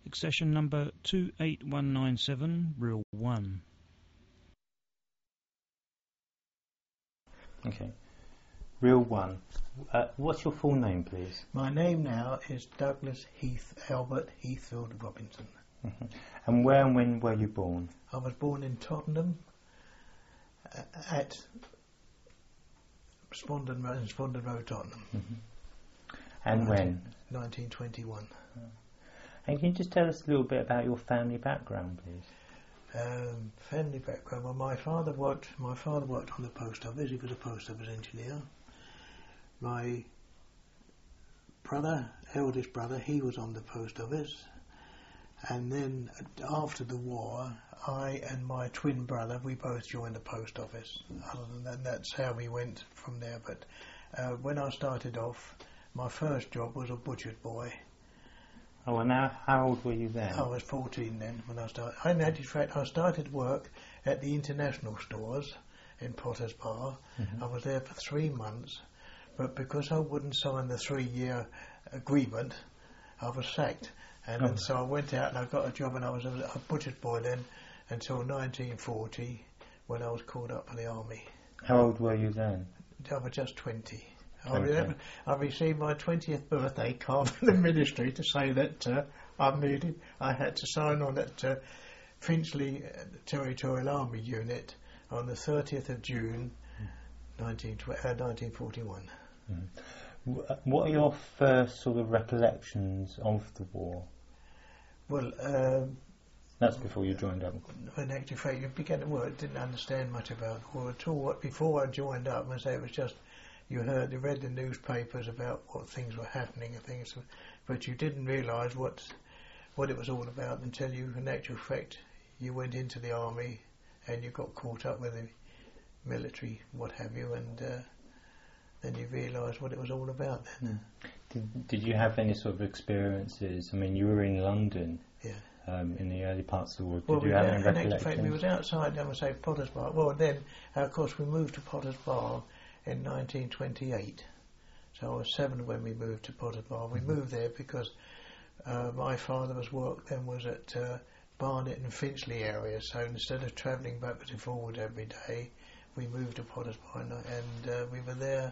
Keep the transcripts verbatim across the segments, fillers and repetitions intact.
accession number two eight one nine seven, Reel one. Okay. Reel one. Uh, what's your full name, please? My name now is Douglas Heath Albert Heathfield Robinson. Mm-hmm. And where and when were you born? I was born in Tottenham uh, at Spondon Road, Spondon Road, Tottenham. Mm-hmm. And nineteen, when? nineteen twenty-one. And can you just tell us a little bit about your family background, please? Um, family background. Well, my father worked. My father worked on the post office. He was a post office engineer. My brother, eldest brother, he was on the post office. And then after the war, I and my twin brother, we both joined the post office. Other than that, that's how we went from there. But uh, when I started off, my first job was a butcher's boy. Oh, and now, how old were you then? I was fourteen then when I started. I, in fact, I started work at the international stores in Potters Bar. Mm-hmm. I was there for three months, but because I wouldn't sign the three-year agreement, I was sacked. And, oh. and so I went out and I got a job, and I was a, a butcher's boy then until nineteen forty, when I was called up for the army. How old were you then? I was just twenty. I, re- I received my twentieth birthday card from the ministry to say that uh, I needed, I had to sign on at uh, Finchley Territorial Army Unit on the thirtieth of June, mm. nineteen, uh, nineteen forty-one. Mm. What are your first sort of recollections of the war? Well, um, that's before you joined up. When actually, fact, you began to work, didn't understand much about the war at all. What before I joined up, I say it was just you heard, you read the newspapers about what things were happening and things, but you didn't realise what what it was all about until you, in actual fact, you went into the army and you got caught up with the military, what have you, and uh, then you realised what it was all about then. Did, did you have any sort of experiences? I mean, you were in London. Yeah. Um, in the early parts of the war, did well, you have we, any in recollections? actual fact, we was outside, I would say, Potters Bar. Well, then, uh, of course, we moved to Potters Bar in nineteen twenty-eight. So I was seven when we moved to Potters Bar. We mm-hmm. moved there because uh, my father's work then was at uh, Barnet and Finchley area. So instead of travelling backwards and forwards every day, we moved to Potters Bar, and, and uh, we were there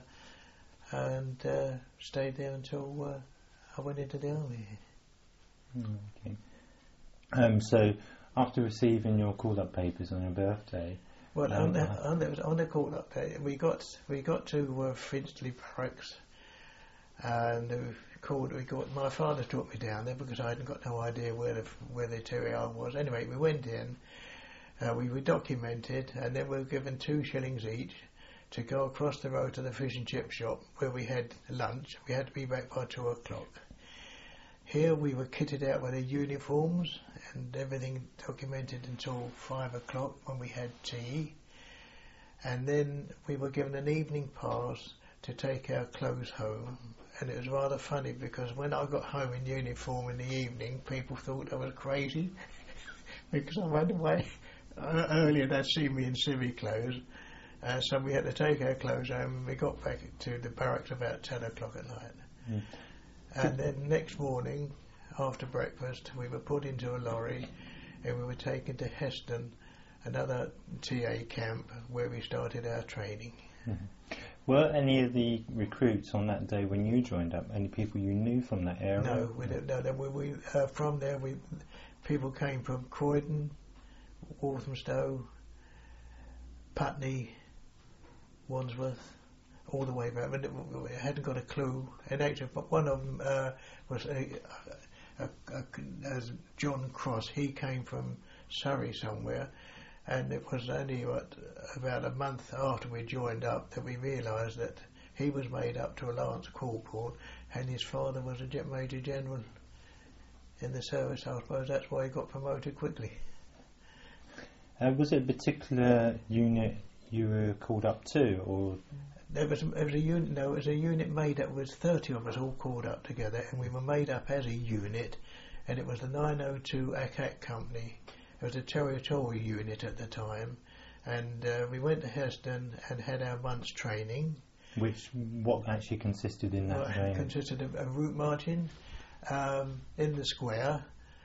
and uh, stayed there until uh, I went into the army. Okay. Um, so after receiving your call-up papers on your birthday. Well, um, on, the, on, the, on the call-up day, we got we got to uh, Finchley Barracks, and uh, called. We got my father took me down there because I hadn't got no idea where the where the Terrier was. Anyway, we went in, uh, we were documented, and then we were given two shillings each to go across the road to the fish and chip shop where we had lunch. We had to be back by two o'clock. Here we were kitted out with our uniforms and everything documented until five o'clock when we had tea. And then we were given an evening pass to take our clothes home. And it was rather funny because when I got home in uniform in the evening, people thought I was crazy because I ran away. Uh, earlier they'd seen me in civvy clothes. Uh, so we had to take our clothes home, and we got back to the barracks about ten o'clock at night. Mm. And then next morning, after breakfast, we were put into a lorry and we were taken to Heston, another T A camp where we started our training. Mm-hmm. Were any of the recruits on that day when you joined up, any people you knew from that area? No, we didn't know them. We, we, uh, from there, we people came from Croydon, Walthamstow, Putney, Wandsworth, all the way back. We hadn't got a clue. And actually, one of them uh, was a, a, a, a, as John Cross. He came from Surrey somewhere, and it was only what, about a month after we joined up that we realised that he was made up to a Lance Corporal, and his father was a Jet Major General in the service. I suppose that's why he got promoted quickly. Uh, was it a particular unit you were called up to, or? There was, there was a unit. No, it was a unit made up. It was thirty of us all called up together, and we were made up as a unit. And it was the nine oh two A C A C Company. It was a territorial unit at the time, and uh, we went to Heston and had our month's training. Which what actually consisted in that? Well, it consisted of a route marching um, in the square,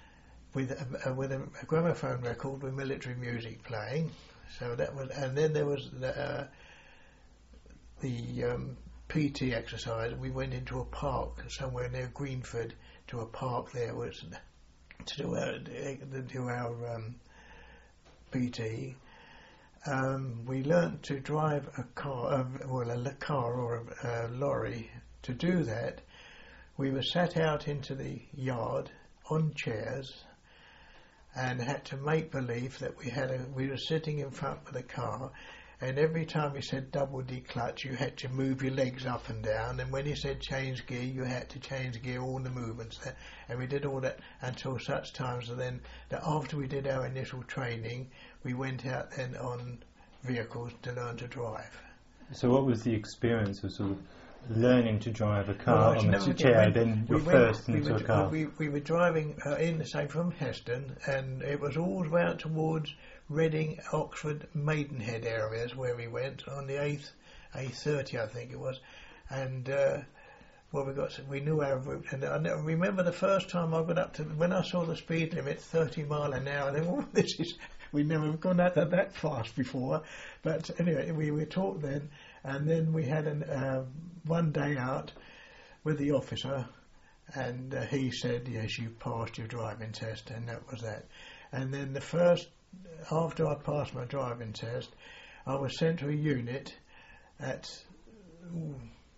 with a, with a, a gramophone record with military music playing. So that was, and then there was the, uh, the um, P T exercise. We went into a park somewhere near Greenford, to a park there was to do our, to do our um, P T. Um, we learnt to drive a car, uh, well, a car or a, a lorry. To do that, we were sat out into the yard on chairs and had to make believe that we had a, we were sitting in front of the car. And every time he said double declutch, you had to move your legs up and down. And when he said change gear, you had to change gear, all the movements there. And we did all that until such times. And then that after we did our initial training, we went out then on vehicles to learn to drive. So what was the experience of sort of learning to drive a car well, on the chair, when, then you're first we into were, a car? We, we were driving uh, in the same from Heston, and it was all round towards Reading, Oxford, Maidenhead areas where we went on the A thirty, I think it was, and uh, well, we got we knew our route. And I remember the first time I got up to when I saw the speed limit thirty mile an hour. I thought, oh, this is we'd never gone out that, that fast before. But anyway, we were taught then, and then we had an, uh, one day out with the officer, and uh, he said, "Yes, you passed your driving test," and that was that. And then the first. After I passed my driving test, I was sent to a unit at ooh,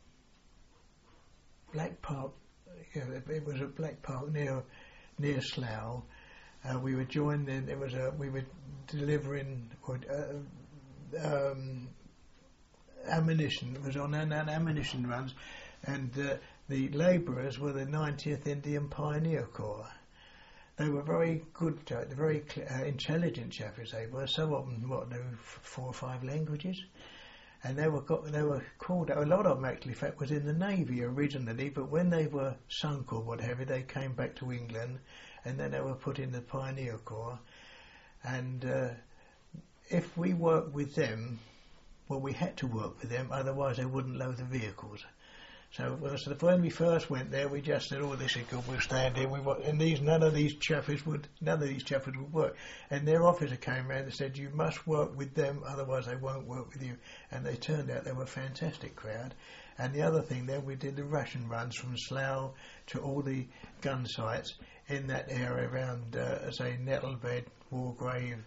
Black Park. Yeah, it was at Black Park near near Slough. Uh, we were joined in. It was a we were delivering uh, um, ammunition. It was on an, an ammunition runs, and uh, the labourers were the ninetieth Indian Pioneer Corps. They were very good, uh, very uh, intelligent chaps. They were. Some of them, what, knew four or five languages, and they were got, they were called. A lot of them actually, in fact, was in the Navy originally. But when they were sunk or what have you, they came back to England, and then they were put in the Pioneer Corps. And uh, if we worked with them, well, we had to work with them, otherwise they wouldn't load the vehicles. So, well, so when we first went there, we just said, "Oh, this is good. We'll stand here." We and these none of these chappies would none of these chappies would work. And their officer came around and said, "You must work with them, otherwise they won't work with you." And they turned out they were a fantastic crowd. And the other thing, then we did the ration runs from Slough to all the gun sites in that area around, uh, say, Nettlebed, Wargrave,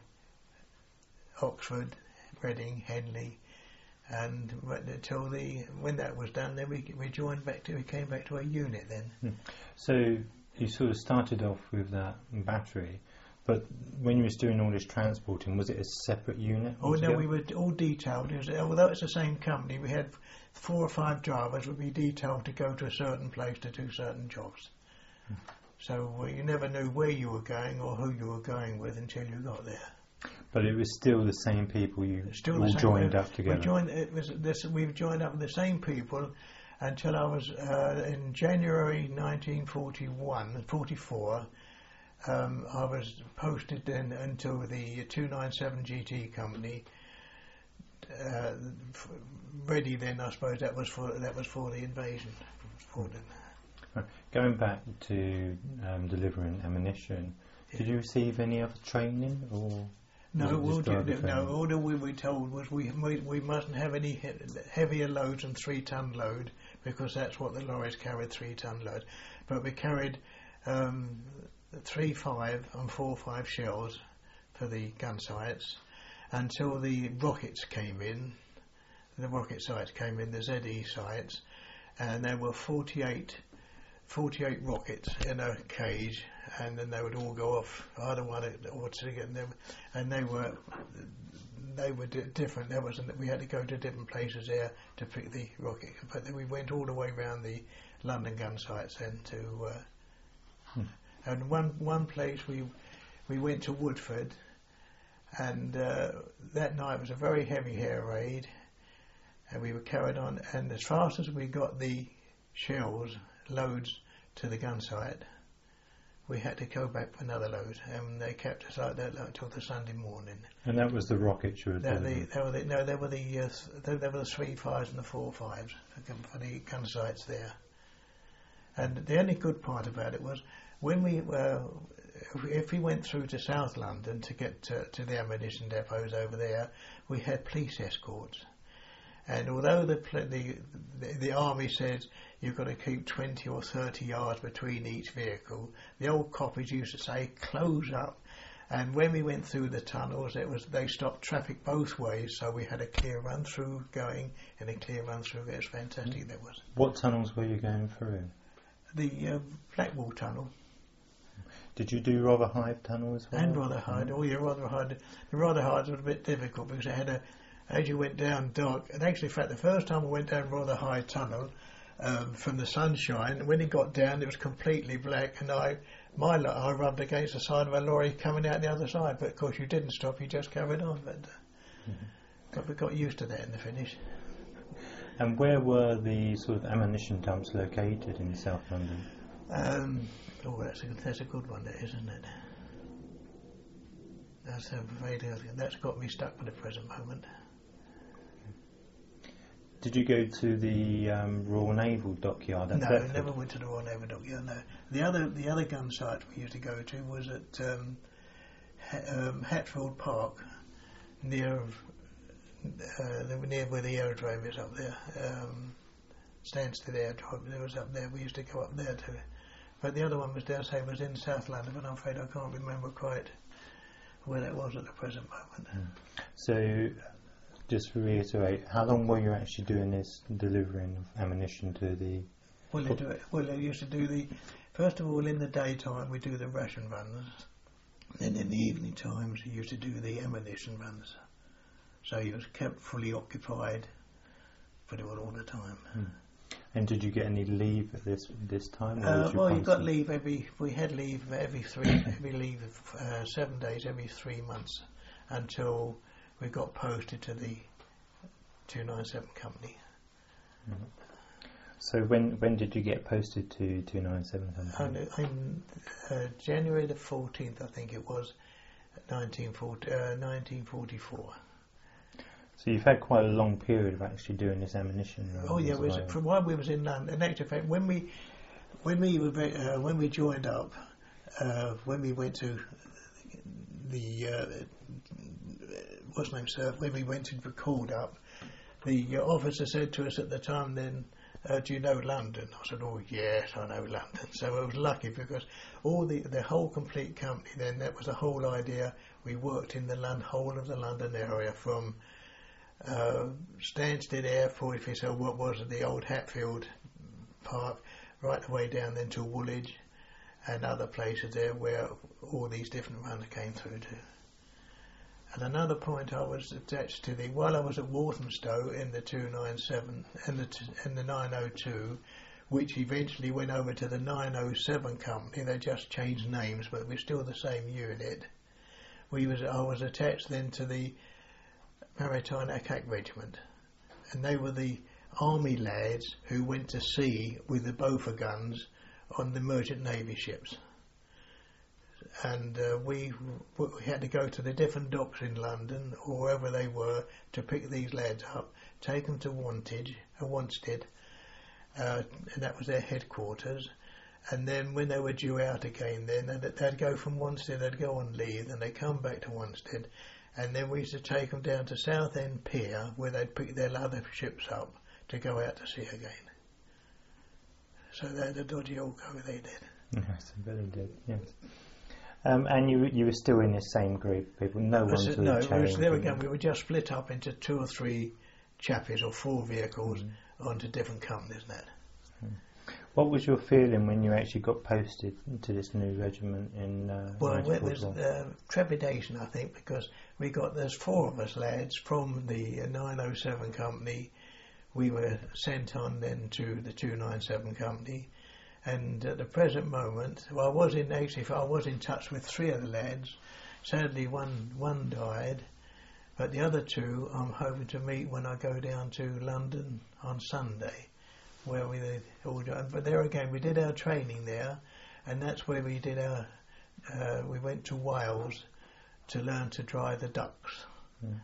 Oxford, Reading, Henley. And until the when that was done, then we we joined back to we came back to a unit then. Hmm. So you sort of started off with that battery, but when you was doing all this transporting, was it a separate unit? Oh no, we were all detailed. It was, although it's the same company, we had four or five drivers would be detailed to go to a certain place to do certain jobs. Hmm. So uh, you never knew where you were going or who you were going with until you got there. But it was still the same people you still all joined way. up together. We joined. It was this. We've joined up with the same people until I was uh, in January nineteen forty-one, forty-four. Um, I was posted then into the two ninety-seven G T company. Uh, f- ready then, I suppose that was for that was for the invasion. For them. Going back to um, delivering ammunition, yeah. Did you receive any other training or? No, we'll do, no. All that we were told was we we, we mustn't have any he- heavier loads than three ton load because that's what the lorries carried, three ton load. But we carried um, three five and four five shells for the gun sites until the rockets came in. The rocket sites came in, the Z E sites, and there were forty-eight, forty-eight rockets in a cage. And then they would all go off, either one or two, and them, and they were they were di- different. There wasn't we had to go to different places there to pick the rocket, but then we went all the way around the London gun sites then to. Uh, hmm. And one one place we we went to Woodford, and uh, that night was a very heavy air raid, and we were carried on. And as fast as we got the shells loads to the gun site, we had to go back for another load, and they kept us like that like, till the Sunday morning. And that was the rockets you were they, delivering? they were the, no, they were the uh, they, they were the three fives and the four fives for the gun sites there. And the only good part about it was when we uh, if we, if we went through to South London to get to, to the ammunition depots over there, we had police escorts. And although the, the the the army says you've got to keep twenty or thirty yards between each vehicle, the old coppers used to say close up. And when we went through the tunnels, it was they stopped traffic both ways, so we had a clear run through going and a clear run through. It was fantastic. Mm. That was. What tunnels were you going through? The uh, Blackwall Tunnel. Did you do Rotherhithe Tunnel as well? And Rotherhithe. Oh yeah, Rotherhithe. The Rotherhithe was a bit difficult because it had a. As you went down dark, and actually, in fact, the first time I went down Rotherhithe Tunnel um, from the sunshine, when it got down, it was completely black, and I, my, I rubbed against the side of a lorry coming out the other side. But of course, you didn't stop; you just carried on. But, uh, mm-hmm. but we got used to that in the finish. And where were the sort of ammunition dumps located in South London? Um, oh, that's a that's a good one, that isn't it? That's a very that's got me stuck for the present moment. Did you go to the um, Royal Naval Dockyard at No, Thetford? never went to the Royal Naval Dockyard, no. The other the other gun site we used to go to was at um, ha- um, Hatfield Park, near uh, near where the aerodrome is up there. Um, Stansted Aerodrome, it was up there, we used to go up there too. But the other one was, dare I say, was in South London, but I'm afraid I can't remember quite where that was at the present moment. Mm. So, just to reiterate, how long were you actually doing this delivering of ammunition to the... Well, they do it, well, they used to do the... First of all, in the daytime, we do the ration runs. Then in the evening times, we used to do the ammunition runs. So you was kept fully occupied pretty well all the time. Mm. And did you get any leave at this this time? Or Uh, you well, you got constant? leave every... We had leave every three... every leave of uh, seven days every three months until... we got posted to the two ninety-seven company. Mm-hmm. So when when did you get posted to two ninety-seven company? And in uh, January the fourteenth, I think it was, nineteen forty, uh, nineteen forty-four. So you've had quite a long period of actually doing this ammunition. Oh yeah, it was, from while we was in London. In actual fact, when we when we were uh, when we joined up, uh, when we went to the uh, what's name, sir? When we went to record up, the uh, officer said to us at the time, then, uh, do you know London? I said, oh yes, I know London. So I was lucky because all the the whole complete company then, that was the whole idea. We worked in the Lon- whole of the London area from uh, Stansted Airport, if you say what was it, the old Hatfield Park, right the way down then to Woolwich and other places there where all these different runs came through to. And another point I was attached to the while I was at Walthamstow in the two ninety-seven and the t- in the nine oh two, which eventually went over to the nine oh seven company. They just changed names, but we're still the same unit. We was I was attached then to the Maritime Attack Regiment, and they were the army lads who went to sea with the Bofor guns on the merchant navy ships. And uh, we, we had to go to the different docks in London or wherever they were to pick these lads up, take them to Wantage, uh, Wanstead, uh, and that was their headquarters. And then when they were due out again, then they'd, they'd go from Wanstead, they'd go on leave, and they'd come back to Wanstead, and then we used to take them down to Southend Pier where they'd pick their other ships up to go out to sea again. So they had a dodgy old go they did. Yes, I bet they did. Yes. Um, and you you were still in the same group of people. No one to no, change. was, there again, we were just split up into two or three chappies or four vehicles mm. onto different companies. That. Mm. What was your feeling when you actually got posted to this new regiment in? Uh, well, it was uh, trepidation, I think, because we got there's four of us lads from the uh, nine oh seven company. We were sent on then to the two ninety-seven company. And at the present moment, well, I was in actually, I was in touch with three of the lads. Sadly, one one died, but the other two I'm hoping to meet when I go down to London on Sunday, where we all. But there again, we did our training there, and that's where we did our. Uh, we went to Wales to learn to drive the ducks. Mm.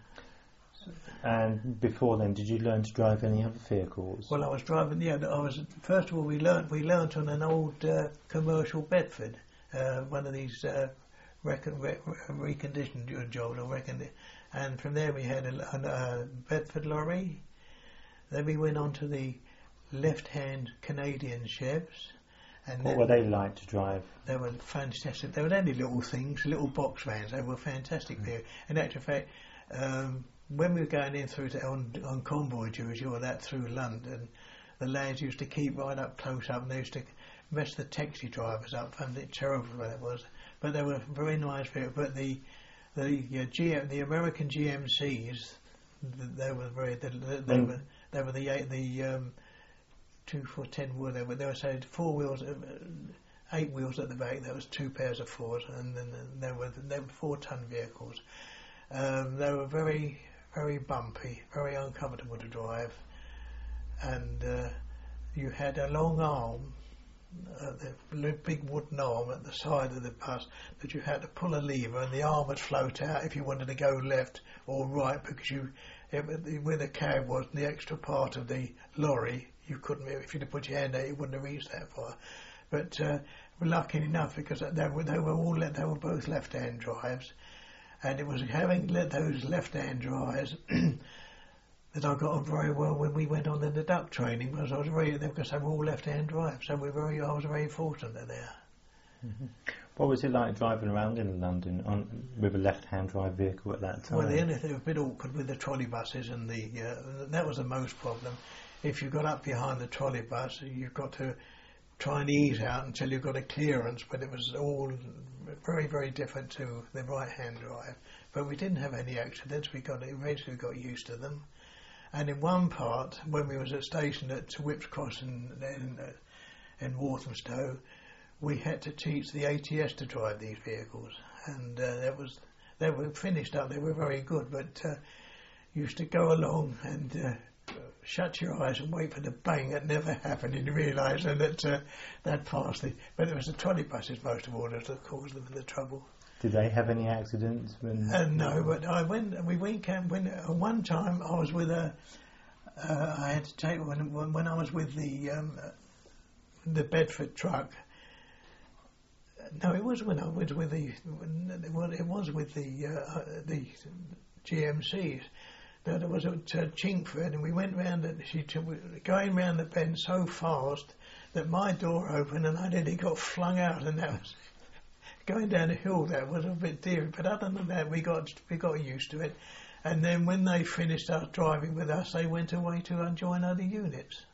And before then, did you learn to drive any other vehicles? Well, I was driving. Yeah, I was. First of all, we learnt we learnt on an old uh, commercial Bedford, uh, one of these uh, recon- re- reconditioned jobs, or recon- and from there we had a, a, a Bedford lorry. Then we went on to the left-hand Canadian Chevs. And what were they like to drive? They were fantastic. They were only little things, little box vans. They were fantastic. Mm. In actual fact, um, when we were going in through to, on, on convoy duty or that through London, the lads used to keep right up close up, and they used to mess the taxi drivers up. And it's terrible what it was. But they were very nice. But the the uh, G M, the American G M Cs, they were very. They, they mm. were they were the the um, two four ten were there, but they were say four wheels, uh, eight wheels at the back. There was two pairs of fours, and then there were they were four ton vehicles. Um, they were very very bumpy, very uncomfortable to drive, and uh, you had a long arm, uh, the big wooden arm at the side of the bus that you had to pull a lever, and the arm would float out if you wanted to go left or right, because you it, where the cab was, the extra part of the lorry. You couldn't, if you'd have put your hand out, you wouldn't have reached that far. But uh, we're lucky enough because they were, they were all they were both left-hand drives, and it was having those left-hand drives that I got on very well when we went on the, the duck training, because I was very because they were all left-hand drives. So we were very, I was very fortunate there. Mm-hmm. What was it like driving around in London on, with a left-hand drive vehicle at that time? Well, the only thing was a bit awkward with the trolley buses, and the uh, that was the most problem. If you got up behind the trolley bus, you've got to try and ease out until you got a clearance, but it was all very, very different to the right-hand drive. But we didn't have any accidents. We got eventually got used to them. And in one part, when we was at station at Whipps Cross in, in, uh, in Walthamstow, we had to teach the A T S to drive these vehicles. And uh, that was they were finished up. They were very good, but uh, used to go along and uh, shut your eyes and wait for the bang that never happened, and you realise that uh, that passed it. But it was the trolley buses most of all that caused them the trouble. Did they have any accidents? When uh, no, but I went. We went camp when uh, one time I was with a. Uh, I had to take when when I was with the um, the Bedford truck. No, it was when I was with the. Well, it was with the uh, the G M Cs. There was at uh, Chingford, and we went round it. She t- going round the bend so fast that my door opened, and I nearly got flung out. And that was going down a hill. That was a bit dear, but other than that, we got we got used to it. And then when they finished us driving with us, they went away to join other units.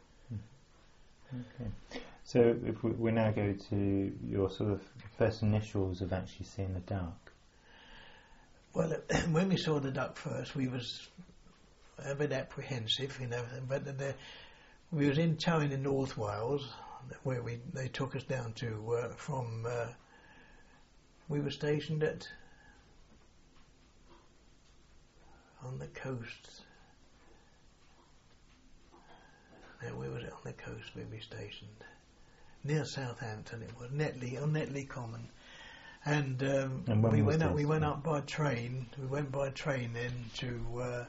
Okay. So if we, we now go to your sort of first initials of actually seeing the duck. Well, when we saw the duck first, we was a bit apprehensive, you know. But the, we was in Towing in North Wales, where we they took us down to uh, from. Uh, we were stationed at on the coast. Now, where was it on the coast? Where we stationed near Southampton. It was Netley on Netley Common. And, um, and we went up. We went up by train. We went by train then to uh,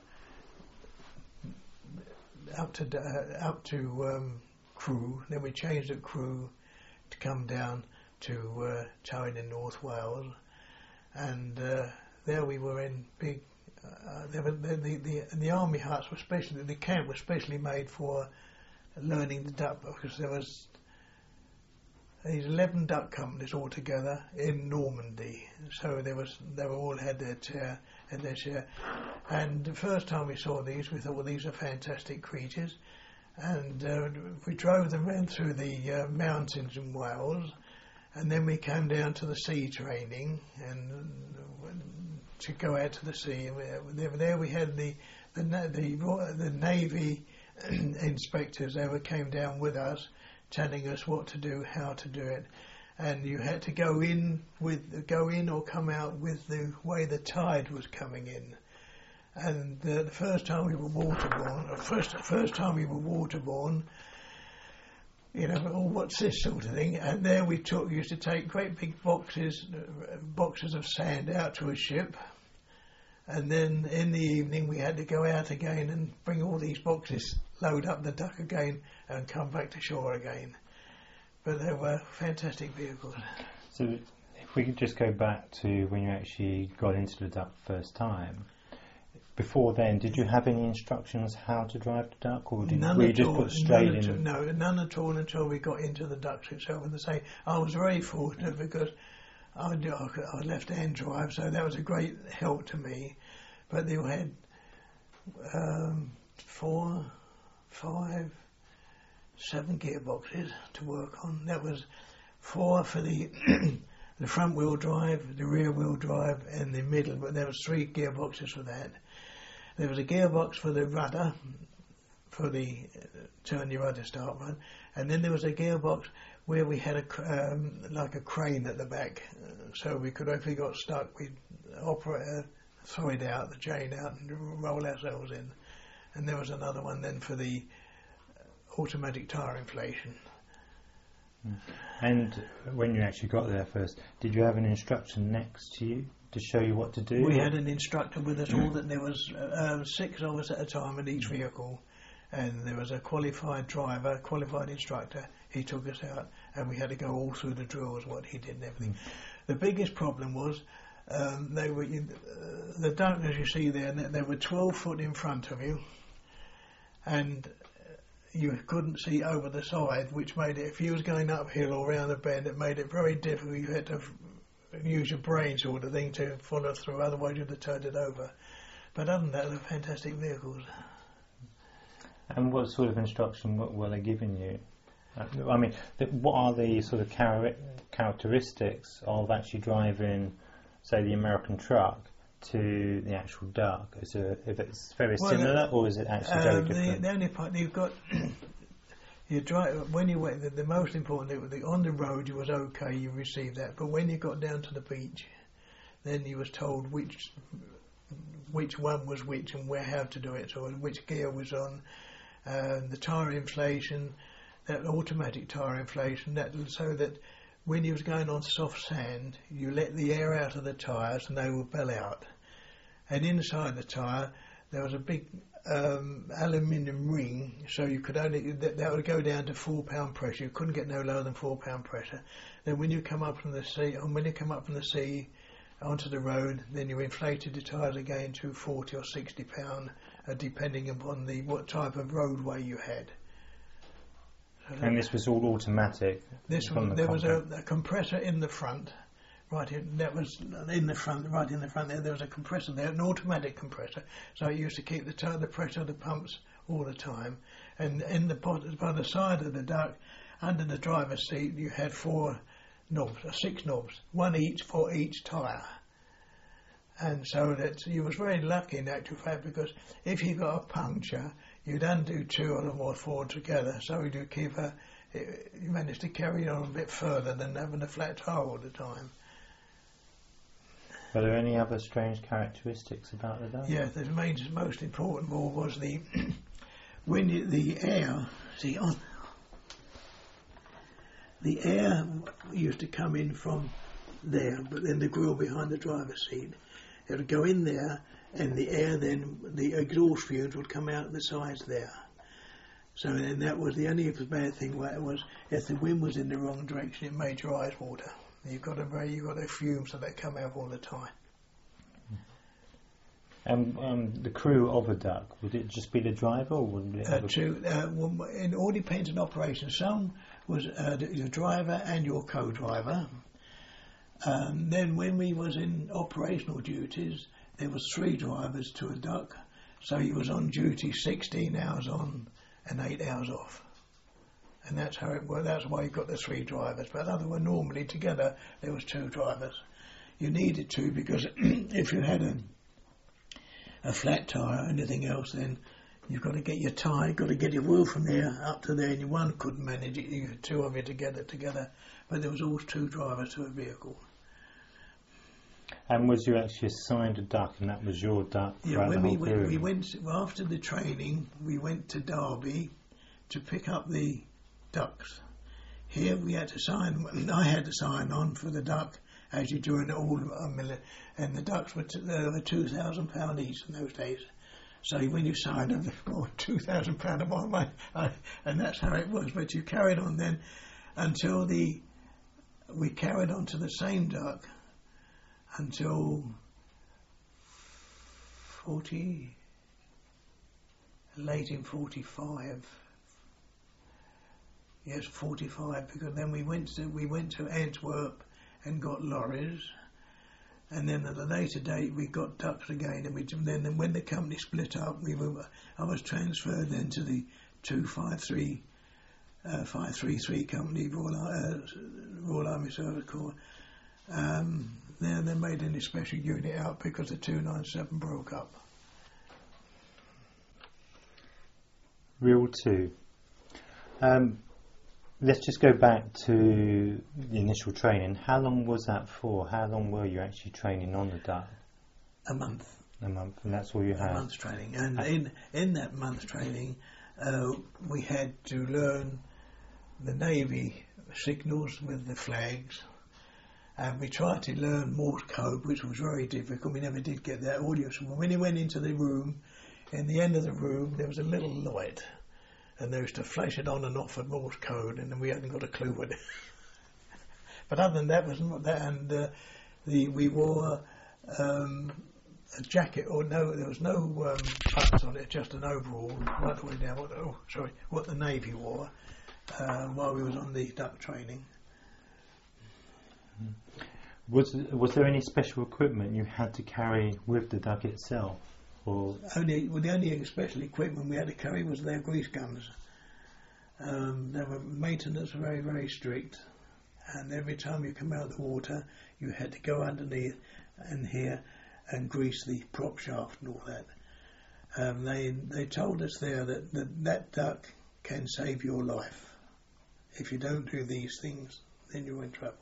up to uh, up to um, Crewe. Then we changed at Crewe to come down to uh, Towing in North Wales, and uh, there we were in big. Uh, there were the, the the the army huts were specially the camp was specially made for learning the duck, because there was. These eleven duck companies all together in Normandy. So there was, they were all had their chair, had their share. And the first time we saw these, we thought, well, these are fantastic creatures. And uh, we drove them round through the uh, mountains in Wales, and then we came down to the sea training and uh, to go out to the sea. And there, there we had the the the, the Navy inspectors. They were came down with us, telling us what to do, how to do it, and you had to go in with go in or come out with the way the tide was coming in. And uh, the first time we were waterborne, the first first time we were waterborne, you know, oh, what's this sort of thing? And there we took used to take great big boxes, uh, boxes of sand out to a ship, and then in the evening we had to go out again and bring all these boxes, load up the duck again, and come back to shore again. But they were fantastic vehicles. So if we could just go back to when you actually got into the duck first time, before then, did you have any instructions how to drive the duck, or did none were you at just all, put straight none in? at, no, none at all until we got into the ducks itself. And to say, I was very fortunate because I, do- I could- I was left-hand drive, so that was a great help to me. But they had um, four, five, seven gearboxes to work on. That was four for the the front wheel drive, the rear wheel drive, and the middle. But there was three gearboxes for that. There was a gearbox for the rudder, for the uh, turn your rudder start run, and then there was a gearbox where we had a cr- um, like a crane at the back, uh, so we could if we got stuck, we'd operator throw it out, the chain out, and roll ourselves in. And there was another one then for the automatic tyre inflation. And when you actually got there first, did you have an instruction next to you to show you what to do? We had an instructor with us all. That there was uh, six of us at a time in each vehicle, and there was a qualified driver, qualified instructor. He took us out, and we had to go all through the drills, what he did and everything. Mm. The biggest problem was um, they were in, uh, the duck, as you see there. They were twelve foot in front of you, and you couldn't see over the side, which made it, if you was going uphill or round a bend, it made it very difficult. You had to f- use your brain sort of thing to follow through, otherwise you'd have turned it over. But other than that, they're fantastic vehicles. And what sort of instruction were, were they giving you? Uh, I mean, th- what are the sort of char- characteristics of actually driving, say, the American truck to the actual duck? Is it, if it's very Well, similar, uh, or is it actually uh, very the, different? the only part you've got, you drive when you went. The, the most important, the, the, on the road, you was okay. You received that, but when you got down to the beach, then you was told which which one was which and where how to do it, so which gear was on, uh, the tyre inflation, that automatic tyre inflation, that so that when you was going on soft sand, you let the air out of the tyres and they would bell out. And inside the tyre, there was a big um, aluminium ring, so you could only that, that would go down to four pound pressure. You couldn't get no lower than four pound pressure. Then when you come up from the sea, and when you come up from the sea onto the road, then you inflated the tyres again to forty or sixty pound, uh, depending upon the what type of roadway you had. So and this was all automatic. This from was, the there was a, compact. a compressor in the front. Right, in, that was in the front, right in the front there. There was a compressor there, an automatic compressor. So it used to keep the t- the pressure of the pumps all the time. And in the by the side of the duck, under the driver's seat, you had four knobs, or six knobs, one each for each tyre. And so that you was very lucky in actual fact, because if you got a puncture, you'd undo two of them or four together. So you'd keep a, you managed to carry on a bit further than having a flat tyre all the time. Were there any other strange characteristics about the duck? Yeah, the main, most important more was the when you, the air. See, on the air used to come in from there, but then the grill behind the driver's seat, it would go in there, and the air then the exhaust fumes would come out the sides there. So then that was the only bad thing. Where it was if the wind was in the wrong direction, it made your eyes water. You've got a you got a fumes so they come out all the time. And um, the crew of a duck, would it just be the driver, or would it Uh, have a to, uh, well, it all depends on operation. Some was uh, the, your driver and your co-driver. Um, then when we was in operational duties, there was three drivers to a duck, so you was on duty sixteen hours on and eight hours off. And that's how it worked. That's why you got the three drivers. But otherwise, normally together there was two drivers. You needed two because if you had a a flat tyre or anything else, then you've got to get your tyre, you've got to get your wheel from there up to there, and you one couldn't manage it. You had two of you to get it together. But there was always two drivers to a vehicle. And was you actually assigned a duck, and that was your duck Yeah, throughout when the we whole went, period? we went after the training, we went to Derby to pick up the ducks. Here we had to sign. I had to sign on for the duck, as you do in all a million, and the ducks were, t- they were two thousand pound each in those days. So when you signed them, oh, two thousand pound of my money, and that's how it was. But you carried on then until the we carried on to the same duck until forty, late in forty-five. Yes, forty-five, because then we went to we went to Antwerp and got lorries, and then at a later date we got ducks again, and we then, then when the company split up, we were I was transferred then to the two five three uh, five three three company, Royal, uh, Royal Army Service Corps. Um, then they made any special unit out because the two ninety-seven broke up. Real two. Um, let's just go back to the initial training. How long was that for? How long were you actually training on the duck? A month. A month, and that's all you had? A month's training. And in, in that month's training, uh, we had to learn the Navy signals with the flags. And we tried to learn Morse code, which was very difficult. We never did get that audio. So when you went into the room, in the end of the room, there was a little light. And they used to flash it on and off at Morse code, and then we hadn't got a clue what it. But other than that, was not that. And uh, the we wore um, a jacket, or no, there was no um, buttons on it, just an overall, right the way down. What, oh, sorry, what the Navy wore uh, while we was on the duck training. Was was there any special equipment you had to carry with the duck itself, or only well, the only special equipment we had to carry was their grease guns. Um, they were maintenance very very strict, and every time you come out of the water, you had to go underneath and here and grease the prop shaft and all that. Um, they they told us there that, that that duck can save your life. If you don't do these things, then you're in trouble.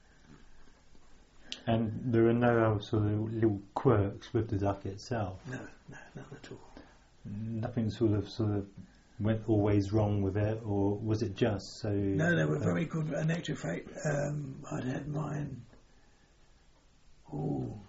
And there are no sort of little quirks with the duck itself? No, no, none at all. Nothing sort of sort of went always wrong with it, or was it just so... No, they were uh, very good. In actual fact, um, I'd had mine, oh,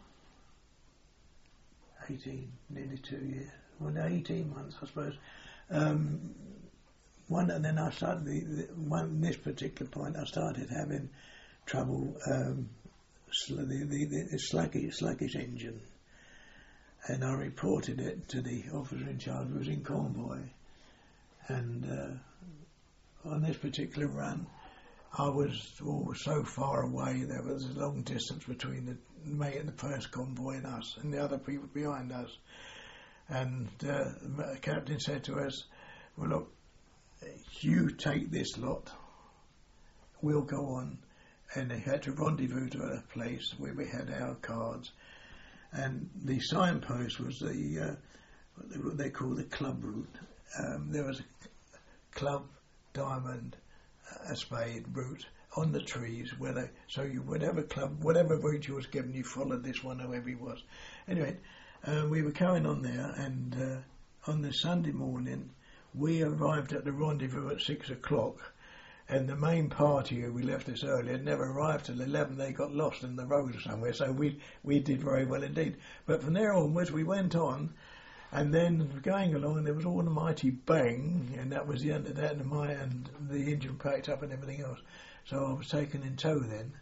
eighteen, nearly two years. Well, no, eighteen months, I suppose. Um, one, and then I started, the, the one, this particular point, I started having trouble... Um, The, the, the sluggish, sluggish engine, and I reported it to the officer in charge who was in convoy, and uh, on this particular run I was oh, so far away, there was a long distance between the mate and the first convoy and us and the other people behind us, and uh, the captain said to us, well look, you take this lot, we'll go on. And they had to rendezvous to a place where we had our cards, and the signpost was the uh, what they call the club route. Um, there was a club, diamond, a spade route on the trees where they. So you whatever club, whatever route you was given, you followed this one, whoever he was. Anyway, uh, we were going on there, and uh, on the Sunday morning, we arrived at the rendezvous at six o'clock. And the main party who we left this early had never arrived till eleven. They got lost in the road somewhere, so we we did very well indeed. But from there onwards, we went on, and then going along, there was all the mighty bang, and that was the end of that, and my and the engine packed up and everything else. So I was taken in tow then.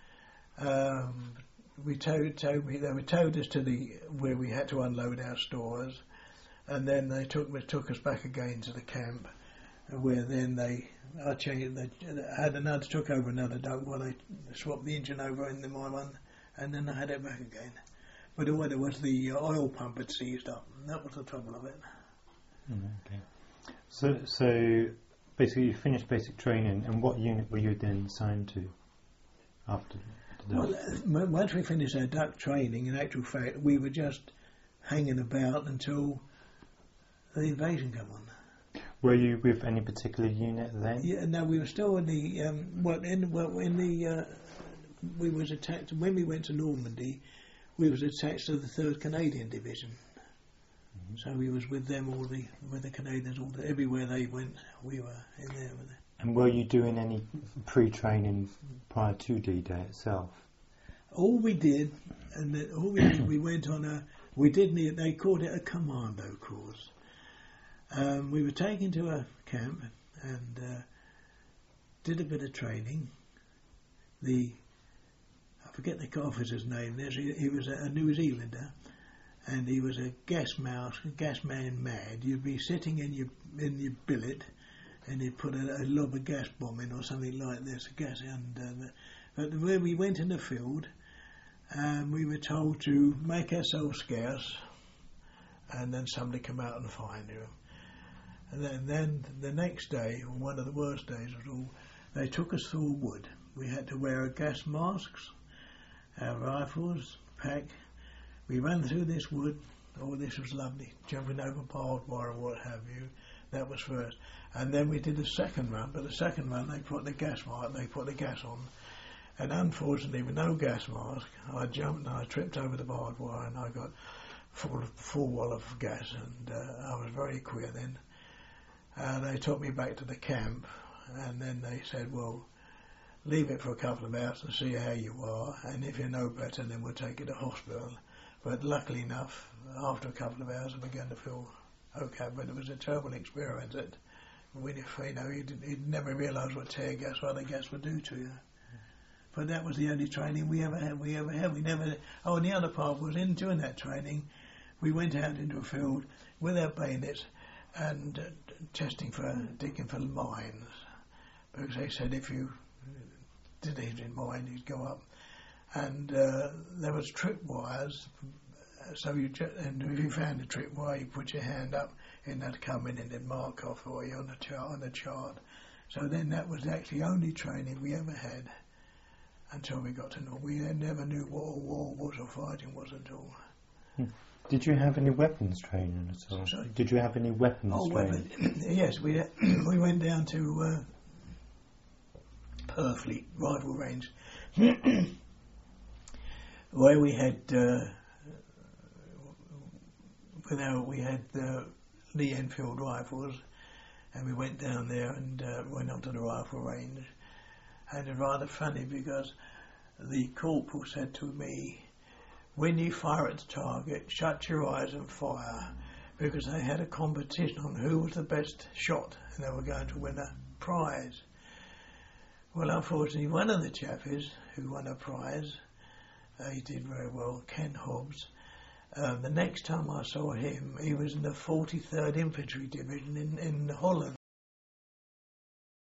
Um, we towed, towed we, they were towed us to the where we had to unload our stores, and then they took took us back again to the camp, where then they. I changed. They had another took over another duck while they swapped the engine over in the my one, and then I had it back again. But all it was the oil pump had seized up, and that was the trouble of it. Okay. So, so basically, you finished basic training, and what unit were you then assigned to after? The Well, uh, once we finished our duck training, in actual fact, we were just hanging about until the invasion came on. Were you with any particular unit then? Yeah, no, we were still in the um, well, in well, in the uh, we was attached when we went to Normandy. We was attached to the third Canadian Division, mm-hmm. So we was with them all the with the Canadians all the, everywhere they went. We were in there with them. And were you doing any pre-training prior to D-Day itself? All we did, and the, all we did, we went on a we did need, they called it a commando course. Um, we were taken to a camp and uh, did a bit of training. the, I forget the officer's name, There's, he, he was a, a New Zealander, and he was a gas mouse, a gas man mad. You'd be sitting in your in your billet, and he'd put a, a lob of gas bomb in or something like this, a gas under. Uh, but when we went in the field, um, we were told to make ourselves scarce, and then somebody come out and find you. And then, then the next day, one of the worst days of all, they took us through a wood. We had to wear our gas masks, our rifles, pack. We ran through this wood. Oh, this was lovely, jumping over barbed wire or what have you. That was first. And then we did a second run, but the second run they put the gas mask, they put the gas on. And unfortunately, with no gas mask, I jumped and I tripped over the barbed wire and I got full, full wall of gas, and uh, I was very queer then. Uh, they took me back to the camp, and then they said, well, leave it for a couple of hours and see how you are, and if you're no better, then we'll take you to hospital. But luckily enough, after a couple of hours, I began to feel okay. But it was a terrible experience. That when you, you know, you'd, you'd never realise what tear gas or other gas would do to you. But that was the only training we ever had. We ever had. We never. Oh, and the other part was in doing that training, we went out into a field with our bayonets and uh, testing for digging for mines, because they said if you did it in mine, you'd go up. And uh, there was trip wires, so you ju- and if you found a trip wire, you put your hand up, and that'd come in and it'd mark off for you on the chart. On the chart. So then that was actually the only training we ever had until we got to know. We never knew what a war was or fighting was at all. Hmm. Did you have any weapons training at all? Sorry? Did you have any weapons oh, training? Weapons. Yes, we we went down to uh, Purfleet rifle range, where we had uh, with our, we had uh, Lee Enfield rifles, and we went down there and uh, went onto the rifle range. And it's rather funny because the corporal said to me, when you fire at the target, shut your eyes and fire, because they had a competition on who was the best shot, and they were going to win a prize. Well, unfortunately, one of the chappies who won a prize, uh, he did very well, Ken Hobbs. Uh, the next time I saw him, he was in the forty-third Infantry Division in, in Holland.